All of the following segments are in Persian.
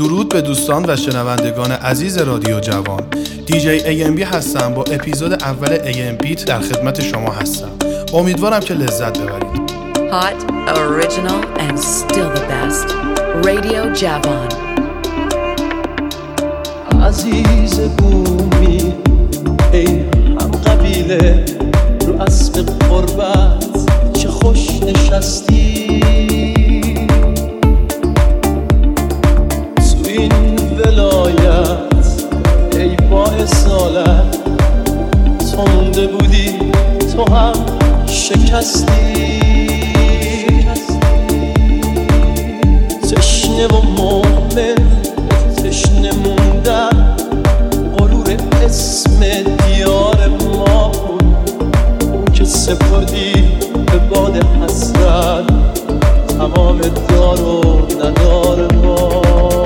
درود به دوستان و شنوندگان عزیز رادیو جوان. دیجی AMB هستم. با اپیزود اول AMB در خدمت شما هستم. امیدوارم که لذت ببرید. Hot, original and still the best. Radio جوان. عزیز بومی ای هم قبیله رو اسب قربت چه خوش نشستی تو این ولایت ای با اصالت تو مونده بودی تو هم شکستی تشنه و مؤمن تشنه موندن غرور اسم دیار ما اون که سپردی به باد حسرت تمام دار و ندار ما.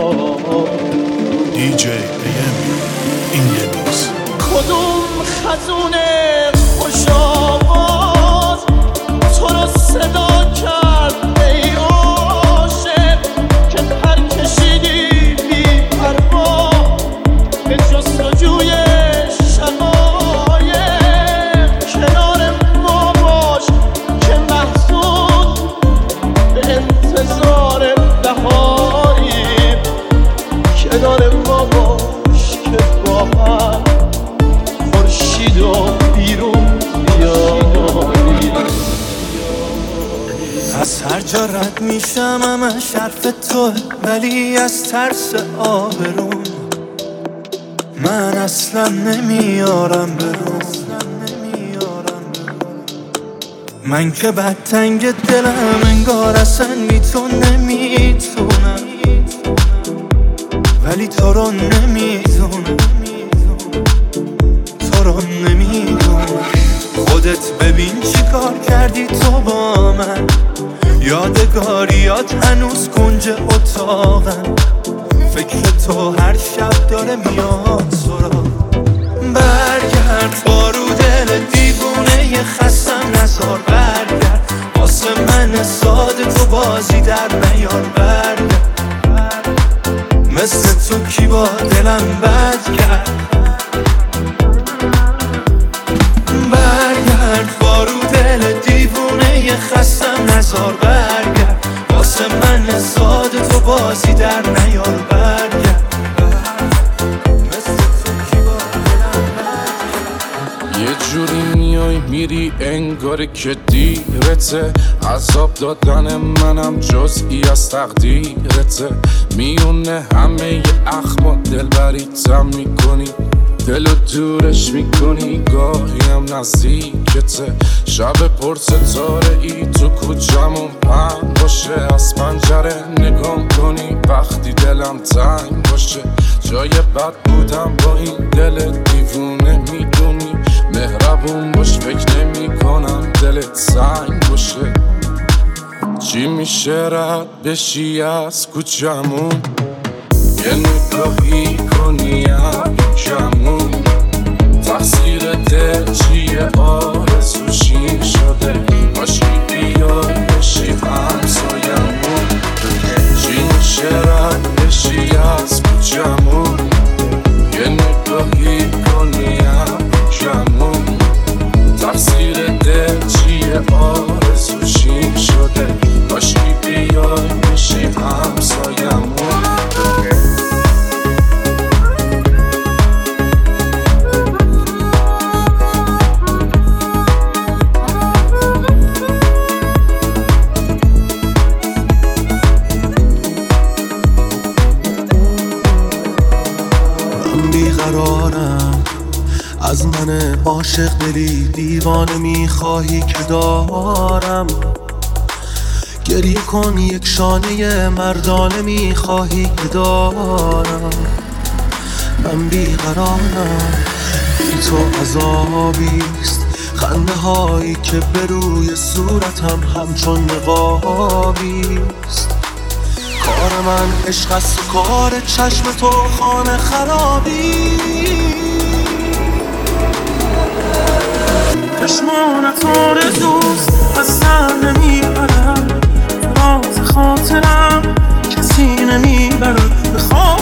دیجی AMB این یه روز کدوم خزونه خوش آواز تو رو صدا کرد ای عاشق که پر کشیدی بی پروا به جستجوی شقایق کنار ما باش که محسود به انتظار بهاریم کنار ما باش که با هم خورشید و بیرون بیاریم. از هر جا رد میشم همش حرف توه ولی از ترس آبرون من اصلا نمیارم برون. من که بدتنگ دلم انگار اصلا نمیتونم ولی تو رو نمیدونم خودت ببین چی کار کردی تو با من یادگاریات هنوز کنج اتاقم فکر تو هر شب داره میاد سراغ برگرد بارو دل دیوونه خستم نزار برگرد واسه من ساده تو بازی در نیار برگرد مثل تو کی با دلم بد کرد برگرد بارو دل دیوونه خستم نزار برگرد واسه من ساده تو بازی در نیار برگرد مثل تو کی با دلم بد کرد. یه جوری میای میری انگار که دیرته عذاب دادن منم جزئی از تقدیرته میونه همه اخما دلبریتم میکنی دلو دورش میکنی گاهی هم نزدیکته شب پر ستاره ای تو کوچمون پهن باشه از پنجره نگام کنی وقتی دلم تنگ باشه جای بد بودم با این دل دیوونه میدونی مهربون باش فکر نمی کنم دلت سنگ باشه چی میشه رد بشی از کوچمون یه نگاهی کنی هم کمون تقصیر دل چیه آرزوشی شده باشی بیای بشی همسایمون چی میشه رد بشی از کوچمون یه نگاهی کنی هم کمون تقصیر دل چیه آرزوشی شده باشی بیای بشی همسایمون بیقرارم از من عاشق دلی دیوانه میخواهی که دارم گریه کن یک شانه مردانه میخواهی که دارم من بیقرارم بی تو عذابیست خنده هایی که به روی صورتم همچون نقابیست کار من عشق است و کار چشم تو خانه خرابی چشمانت آرزوست از سر نمیبرم راز خاطرم کسی نمیبرم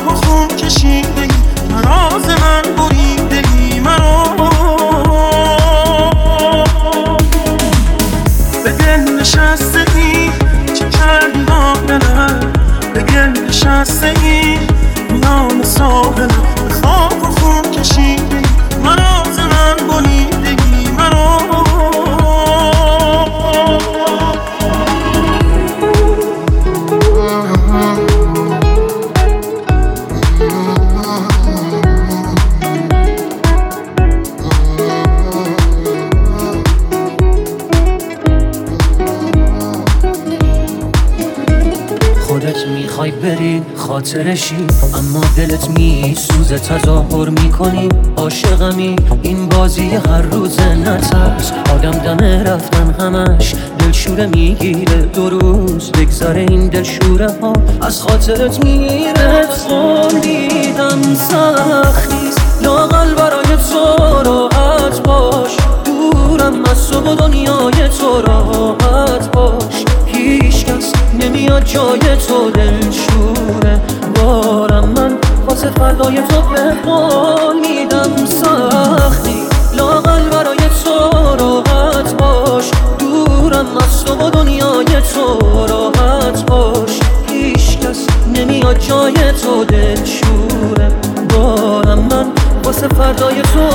این خاطرشی، اما دلت میسوزه تظاهر میکنی عاشقمی. این بازی هر روزه نترس، آدم دمه رفتن همش دلشوره میگیره. 2 روز بگذره این دلشوره ها از خاطرت میره. خوردیدم سختیست لااقل برای تو راحت باش، دورم از تو و دنیای تو راحت باش. هیچ کس نمیاد جای تو دلشوره بارم، من واسه فردای تو به قول میدم سختی لااقل برای تو راحت باش، دورم از تو و دنیای تو راحت باش. هیچ کس نمیاد جای تو دلشوره بارم، من واسه فردای تو.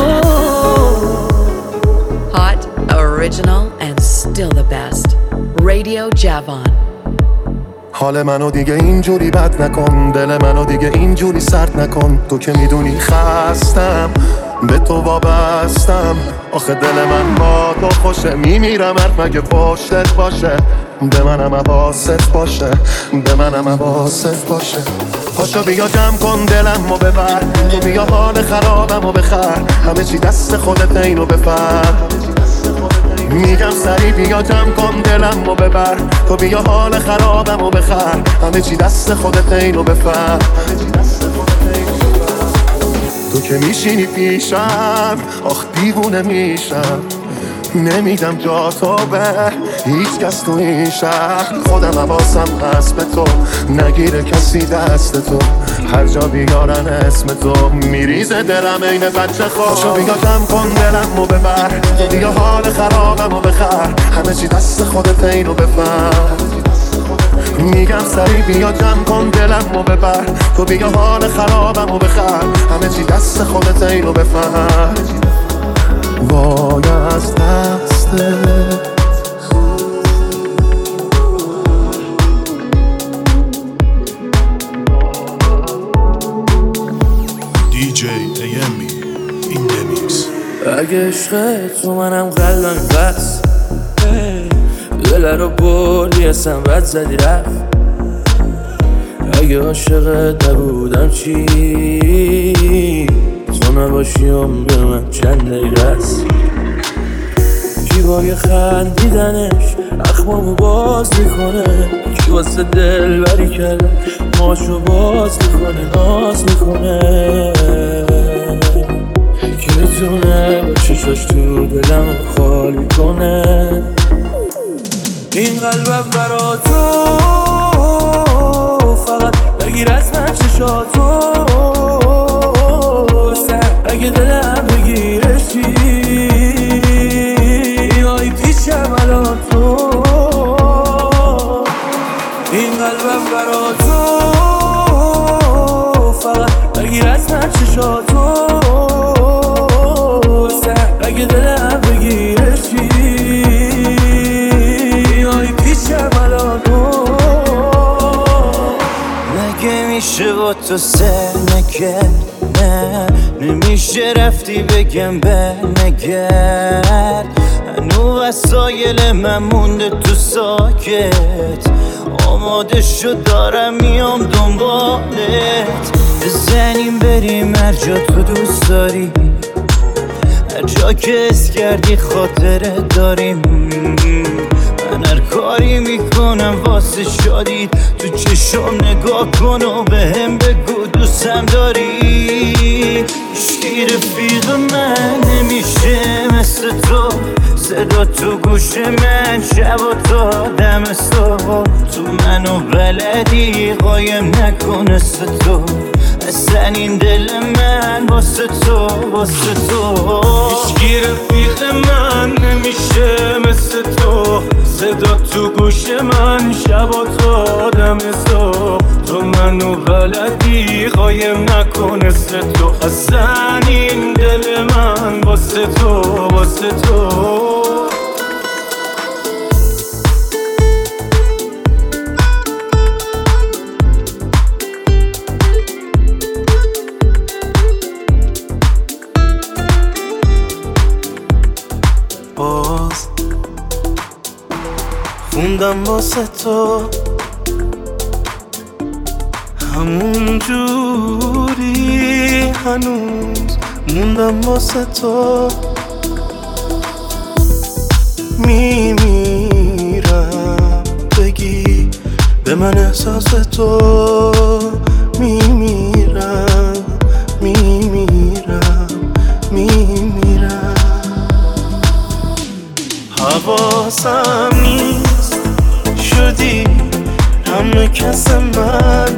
Hot, original, and still the best. Radio Javon. حال منو دیگه اینجوری بد نکن، دل منو دیگه اینجوری سرد نکن. تو که میدونی خستم، به تو وابستم. آخه دل من با تو خوشه، میمیرم حرف مگه پشتت باشه. به منم حواست باشه، به منم حواست باشه. پاشو بیا جمع کن دلمو ببر، تو بیا حال خرابمو بخر. همه چی دست خودت اینو بفر. میگم سری بیا جمع کن دلمو ببر، تو بیا حال خرابمو بخر. همه چی دست خودت اینو بفر. تو که میشینی پیشم آخ دیوونه میشم، نمیدم جا تو به هیچ کس تو این شهر. خودم حواسم هست به تو، نگیره کسی دست تو. هر جا بیارن اسم تو میریزه دلم این بچه خواه. شو بیا جمع کن دلمو ببر، تو بیا حال خرابمو بخر. همه چی دست خودت اینو بفر. میگم سری بیا جمع کن دلمو ببر، تو بیا حال خرابمو بخر. همه چی دست خودت اینو بفر. وای از دستت DJ AMB این دمیکس. اگه عشقت تو منم قلبم بس، دل رو بردی اصلا بد زدی رفت. اگه عاشقت نبودم چی، تو نباشیم به من چند دقیقه است. کی با خندیدنش اخمامو باز میکنه، کی واسه دل بری کرده ماشو باز میکنه ناز میکنه. کی میتونه با چشاش تو دلم خالی کنه. این قلبم برا تو فقط بگیر از من چشاتو. اگه دلم بگیرشی آی پیشم الان تو. این قلبم برا تو فقط بگیر از من چشاتو. اگه دلم بگیرشی آی پیشم الان تو. مگه میشه با تو سر نکرد؟ نه نمیشه رفتی بگم برنگرد. هنو وسایل من مونده تو ساکت، آماده شد دارم میام دنبالت. بزنیم بریم هر جا تو دوست داری، هر جا که حس کردی خاطره داریم. من هر کاری میکنم واسه شادی، تو چشم نگاه کن و بهم بگو دوستم داری. هیچکی رفیق من نمیشه مثل تو، صدا تو گوش من شب و تا دم صبح. تو منو بلدی قایم نکن مثل تو، اصلا این دل من واسه تو واسه تو. هیچکی رفیق من نمیشه مثل تو، صدا تو گوش من شب و تا دم صبح. تو منو بلدی قایم نکن مثل تو، اصلا این دل من واسه تو واسه تو. باز خوندم واسه تو همون جوری هنوز موندم واسه تو میمیرم بگی به من احساس تو میمیرم حواسم نیست شدی همه کس من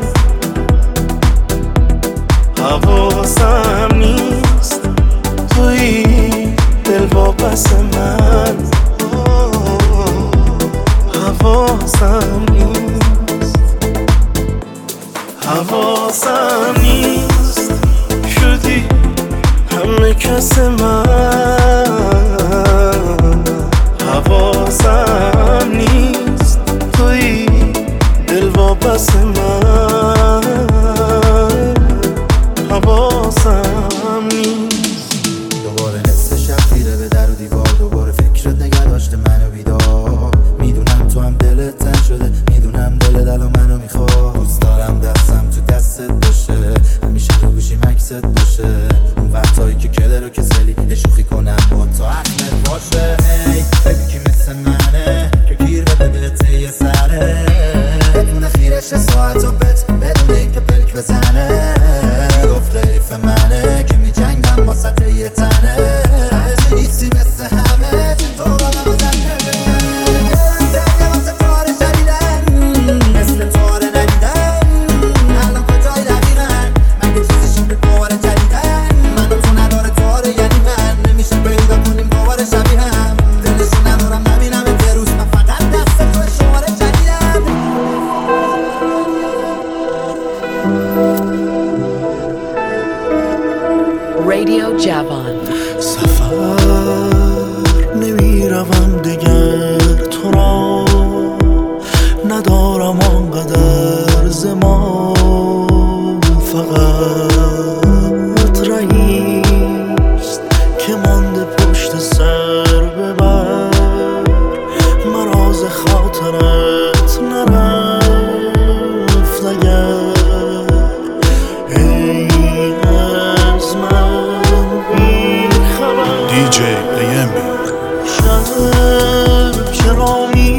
حواسم نیست توی دل واپس من حواسم نیست شدی همه کس من حواسم نیست توی دل واپس من حواسم نیست دوباره نصف شب خیره به در و دیوار دوباره فکرت نگه داشته منو بیدار میدونم تو هم دلت تن شده میدونم دلت الان منو میخواد دوست دارم دستم تو دستت باشه همیشه تو گوشیم عکست باشه اون وقتایی که کدر و کسلی شوخی کنم با تو احمد باشه هی بگی که مثل منه که گیر بده به ته سره بدون خیرش ساعت و بت بدون این که پلک بزنه گفته حیف منه که می جنگم با سطح یه تنه نیستی مثل همه تو رو نمازنه درگه واسه کار شدیدن مثل طور ندیدن الان کجای دقیقن مگه چیزشون به دوباره جدیدن منو تو نداره طور یعنی من نمیشه پیدا کنیم دوباره شبیه هم دلشون ندارم نبینم یه روز من فقط دست تو شماره جدیدن Radio Javon. سفر نمیروم دیگر تو را ندارم آنقدر زمان فقط رئیست که مانده پشت سر ببر مراز خاطرت نرفت اگر DJ AMB شب چرا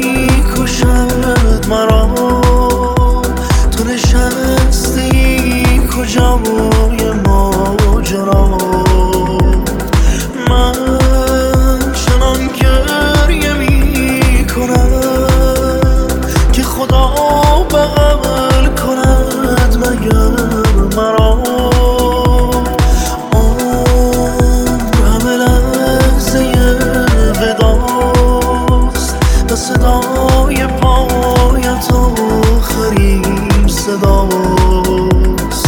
میکشد مرا تو نشستی کجای ماجرا من چنان گریه میکنم که خدا بغل کند مگر مرا صدای پایت آخرین صداست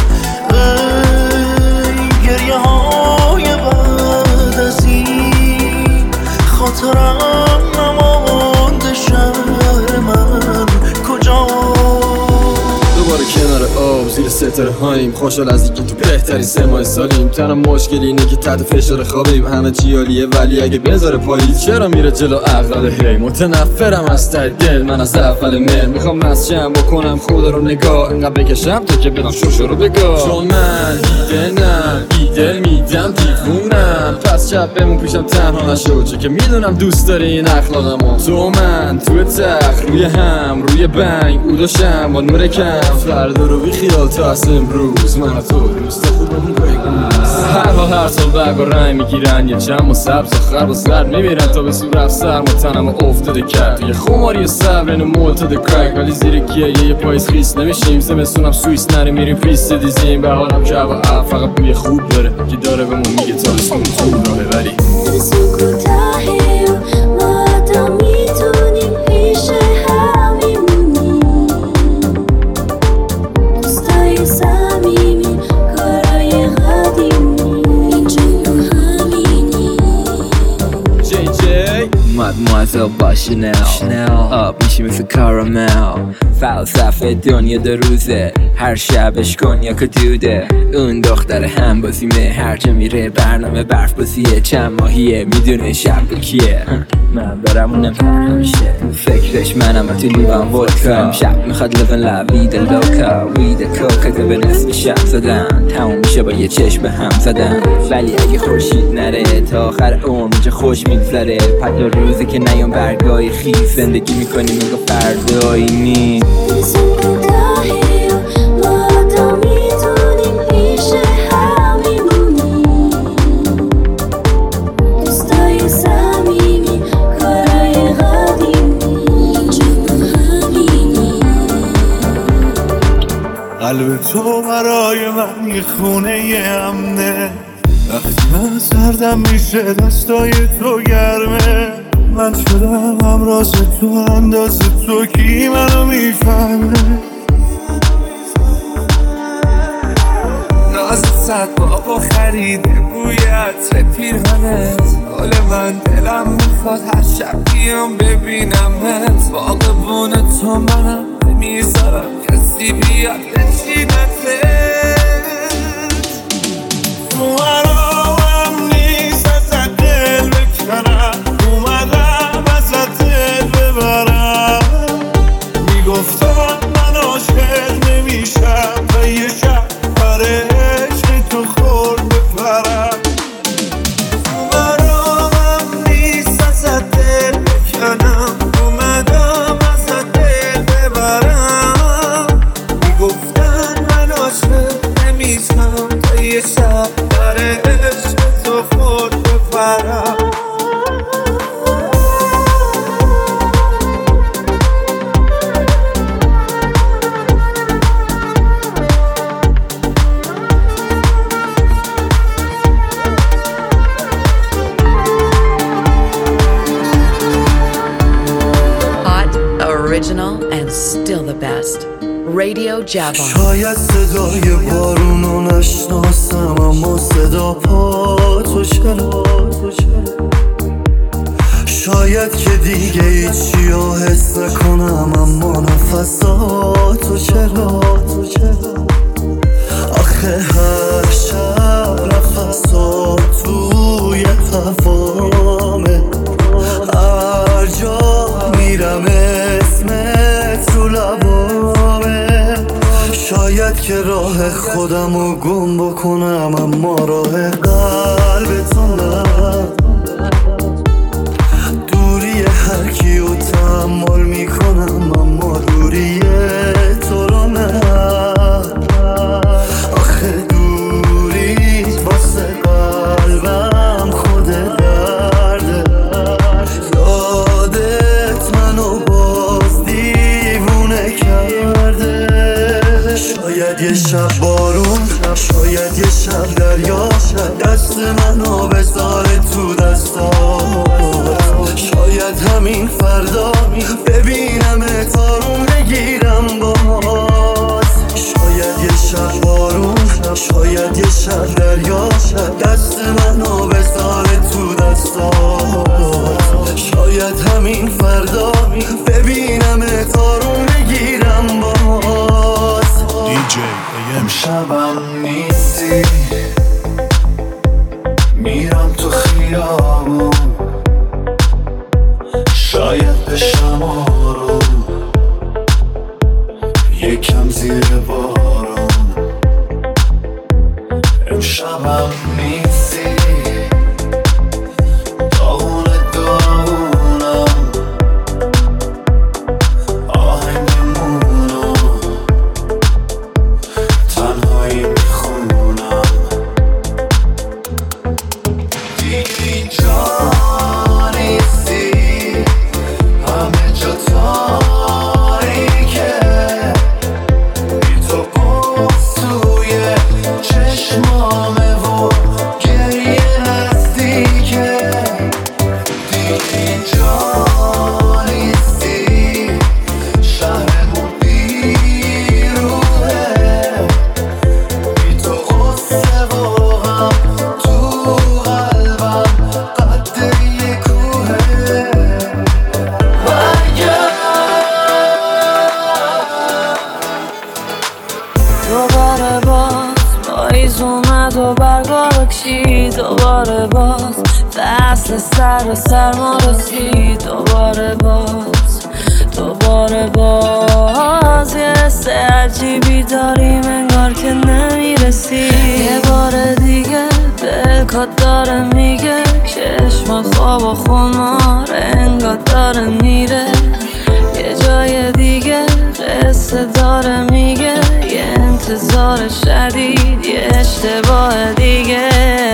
ای گریه های بعد از این خاطرم نمانده شهر من کجا دوباره کنار آب زیر ستاره هاییم خوشحال از اینکه تو بهترین 3 ماه سالیم تنها مشکل اینه که تحت فشار خوابیم همه چی عالیه ولی اگه بذاره پاییز چرا میره جلو عقل هی متنفرم از ته دل من از اول مهر میخوام مسجم بکنم خدا رو نگاه انقدر بکشم تا که بدم شوشو رو بگاه چون من دیدنم بیدل میدم دیوونم پس شب بمون پیشم تنها نشو چه که میدونم دوست داری این اخلاقمو تو من تو تخت روی هم روی بنگ اوداشم با نور کم فردا رو بی خیال تا از امروز من و تو دوست خوبمون بگو هر حال هر سال برگ و رنگ میگیرن یه چم و سبز و خرب و زرد میمیرن تا به صورت سرم و تنم افتاده کرد یه خماری صبر اینو مولتد کرک ولی زیر گیه یه پاییز خیس نمیشیم زمستونم سوئیس نری میریم پیست دیزیم به حالم جو و فقط بوی خوب داره که داره بهمون میگه تابستون تو راهه ولی ما تا میتونیم پیش همیمونی دوستای صمیمی کارای قدیمی اینجا رو همینی Mademoiselle با شنل آب میشی مثل کارامل فلسفه دنیا 2 روزه هر شبش کنیاک و دوده اون دختر هم بازیمه هر جا میره برنامه برف بازیه چند ماهیه میدونه شب کیه من برم اونم همیشه فکرش منم تو لیوان ودکا شب میخواد لبن لبید لوکا وید کوکت به نصف شب زدن تموم میشه با یه چشم هم زدن ولی اگه خورشید نره تا آخر عمر چه خوش میگذره پد روزی که نیام برگای خیز زندگی میکنیم میگو فردایی نیست قلب تو برای من یه خونه امنه وقتی من سردم میشه دستای تو گرمه من شدم همراز تو انداز تو کی منو میفهمه نازت صد بابا خریده بوی عطر پیرهنت حال من دلم میخواد هر شب بیام ببینمت باغبون تو منم نمیذارم کسی بیاد بچینته موهرام نیست ازت دل بکنم اومدم ازت دل ببرم میگفتم من عاشق نمیشم و یه شب برای عشق تو خورد بپرم موهرام نیست ازت دل بکنم اومدم ازت دل ببرم میگفتن من عاشق نمیشم تا یه شب برای عشق تو خورد بپرم Original and still the best. Radio Javon. شاید صدای بارونو نشناسم اما صدا پا تو چرا شاید که دیگه هیچیو حس نکنم اما نفساتو چرا آخه هر شب نفسات توی هوامه هر جا میرم اسمت تو لبامه شاید که راه خودمو گم بکنم اما راه قلبتو نه دوری هر کیو تحمل میکنم اما دوری تو رو نه آخه دوریت واسه قلبم خود درده یادت منو باز دیوونه کرده شاید یه شب بارون شاید یه شب دریا دست منو بذاره تو دستات شاید همین فردا ببینم آروم بگیرم باز شاید یه شب بارون شاید یه شب دریا دست منو بذاره تو دستات شاید همین فردا ببینم آروم بگیرم باز DJ شبم نیستی میرم تو خیابون شاید بشم آروم یکم زیر بارون امشبم نیستی داغون داغونم آهنگمونو تنهایی میخونم دیگه اینجا نیستی همه جا تاریکه بی تو قفل توی چشمامه و گریه نزدیکه دیگه اینجا نیستی شهرمون بیروحه بی تو غصه و غم تو قلبم قد یه کوهه دوباره باز پاییز اومد و برگا بکشید دوباره باز فصل سر و سرما رسید دوباره باز دوباره باز یه حس عجیبی داریم انگار که نمیرسی. یه بار دیگه دلکات داره میگه چشمات خواب و خمار انگار داره میره. یه جای دیگه قصه داره میگه یه انتظار شدید یه اشتباه دیگه.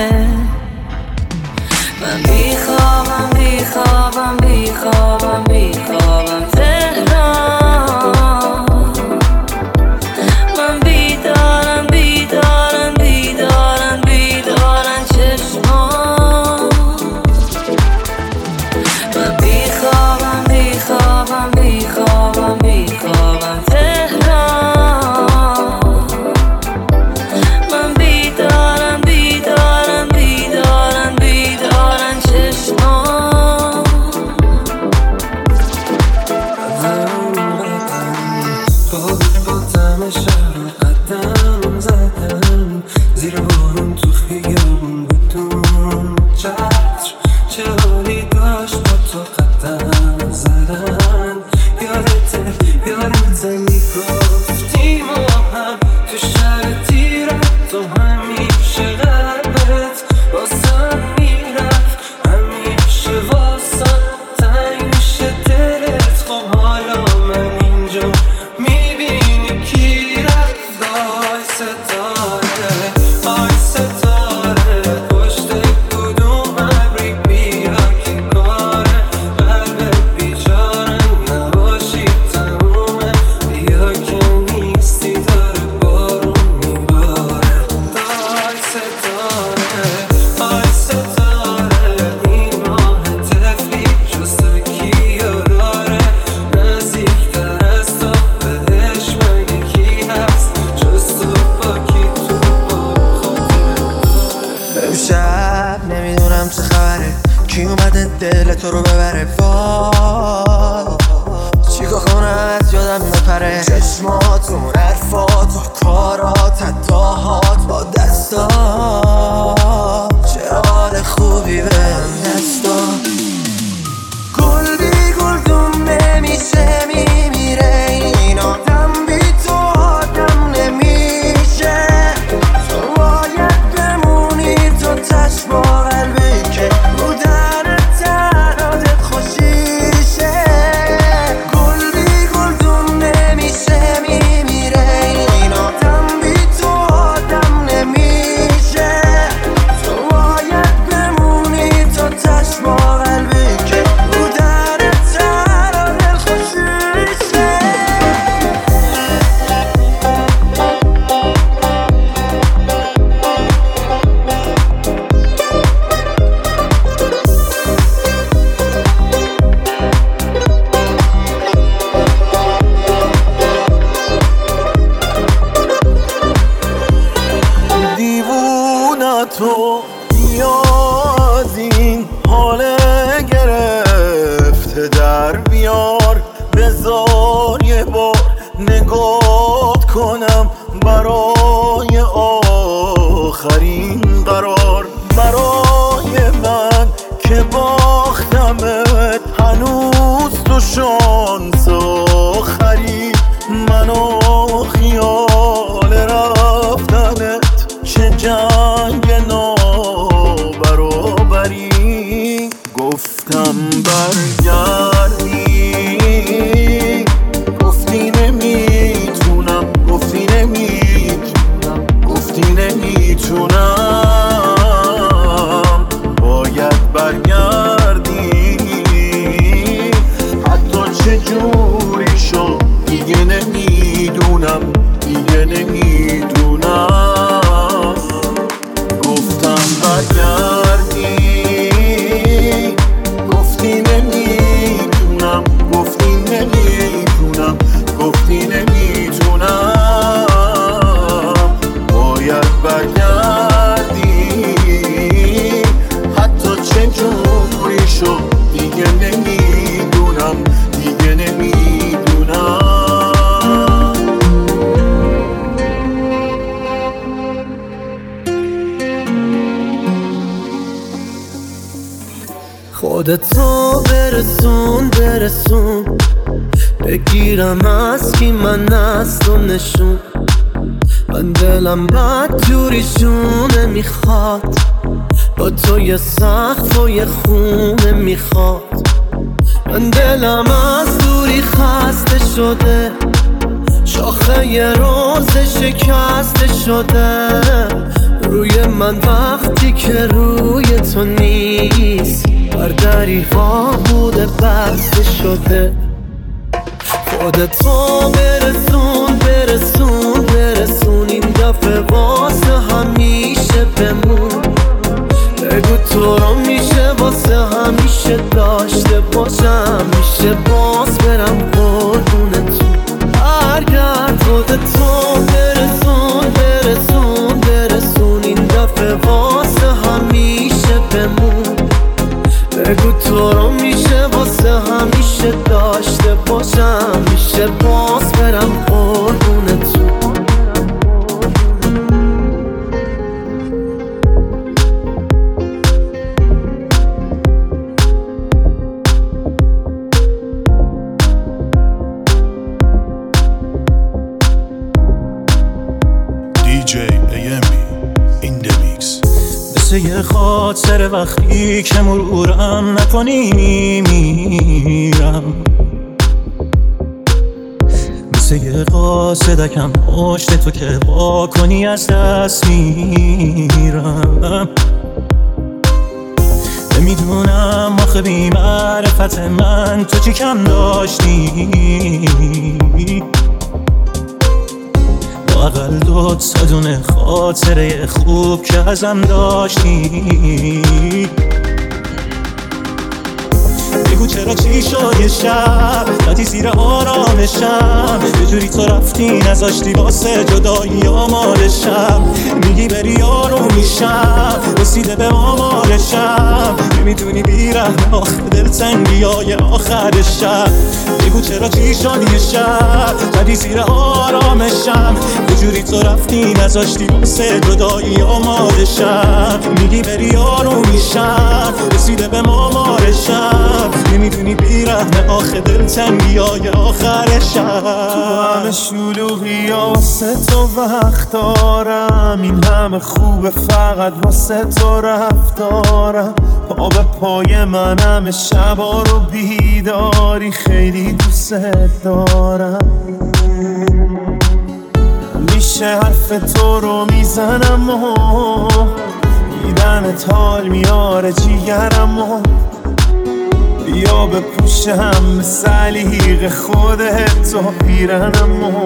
من بیخوابم بیخوابم بیخوابم بیخوابم تهران. من بیدارم بیدارم بیدارم بیدارم چشمان. من بیخوابم بیخوابم بیخوابم بیخوابم تهران. من بیدارم بیدارم بیدارم بیدارم چشمان. با دم شهر قدم زدم زیر بارون تو خیابون بدون چتر. چه حالی داشت با تو قدم زدن. یادت میگفتی ما هم تو شهر تیرت تو همیشه قلبت واسم میرفت همیشه واسم تنگ میشه دلت. خب حالا من اینجا میبینی کی رفت. آی ستاره آی ستاره پشت کدوم ابری بیا که کاره قلبت بیچاره نباشی تمومه. بیا که نیستی داره بارون میباره. آی ستاره آی ستاره این ماه تفلی جسته کیا داره نزدیکتر از تو بهش مگه کی هست جز تو با کی تو با امشب نمیدونم چه خبره کی اومده دل تو رو ببره. وای چیکار کنم از یادم نپره. چشماتون حرفات و کارات اداهات با دستات چرا حال خوبی بهم دستات. گل بی گلدون نمیشه میمیره این آدم بی تو آدم نمیشه. تو باید بمونی تو چشم قلبی که بودن تنادت خوشیشه. گل بی گلدون نمیشه میمیره این آدم بی تو آدم نمیشه. تو باید بمونی تو چشم قلبی که بودن تنادت خوشیشه. دیوونتو بیاد این حال گرفته در بیار. بذار یه بار نگات کنم برای آخرین قرار. برای من که باختمت هنوز تو شانس آخری. منو خیال رفتنت چه جنگ نابرابری. گفتم برگردی گفتی نمیتونم گفتی نمیتونم گفتی نمیتونم. باید برگردی حتی چه جوری شد دیگه نمیدونم دیگه نمیدونم. گفتم برگردی گفتی نمیتونم گفتی نمیتونم گفتی نمیتونم. باید برگردی حتی چه جوری شد دیگه نمیدونم دیگه نمیدونم. خودتو برسون بگیرم از کی من از تو نشون. من دلم بد جوریشونه میخواد، با تو یه سقف و یه خونه میخواد. من دلم از دوری خسته شده، شاخه یه روز شکسته شده روی من وقتی که روی تو نیست. بر دری ها بوده بسته شده. خودتو برسون برسون برسون، این دفعه واسه همیشه بمون. بگو تو رو میشه واسه همیشه داشته باشم، میشه باز برم قربونتون. برگرد خودتو برسون برسون برسون، این دفعه واسه همیشه بمون. بگو تو رو میشه واسه همیشه داشته باشم، میشه باز برم قربونتون. DJ AMB in the mix. مثل یه خاطر وقتی که مرورم نکنی میمیرم، مثل یه قاصدکم پشت تو که با کنی از دست میرم. نمیدونم آخه بی معرفت من تو چی کم داشتی، اقل 2 دونه خاطره خوب که ازم داشتی. بگو چرا چی شد یه شب زدی زیر آرامشم، یه جوری تو رفتی نذاشتی واسه جدایی آمالشم. میگی بری یارو میشم رسیده به آمالشم، نمیدونی بیرحم آخه دلتنگی های آخر شب. بگو چرا چی شد یه شب زدی زیر آرامشم، یه جوری تو رفتی نذاشتی واسه جدایی آمالشم. میگی بری یارو میشم رسیده به آمالشم، نمیدونی بیرحم آخه دلتنگی های آخر شب. تو همه شلوغی ها واسه تو وقت دارم، این همه خوبه فقط واسه تو رفتارم. پا به پای من همه شبا رو بیداری، خیلی دوست دارم. میشه حرف تو رو میزنم و دیدنت حال میاره جیگرم و بیا بپوشم به سلیق خودت و پیرنم و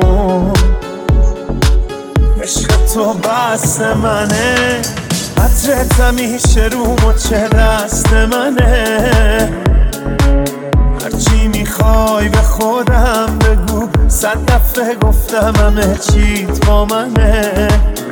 عشق تو بست منه، عطرت همیشه رو مچه دست منه. هرچی میخوای به خودم بگو، 100 دفعه گفتم همه چیت با منه.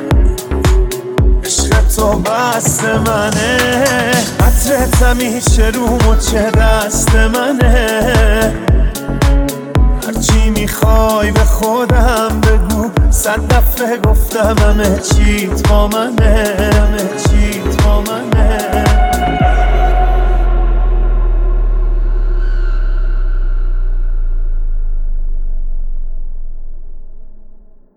عشق تو بست منه، عطرت همیشه رو مچه دست منه. هرچی میخوای به خودم بگو، 100 دفعه گفتم همه چیت با منه، همه چیت با منه.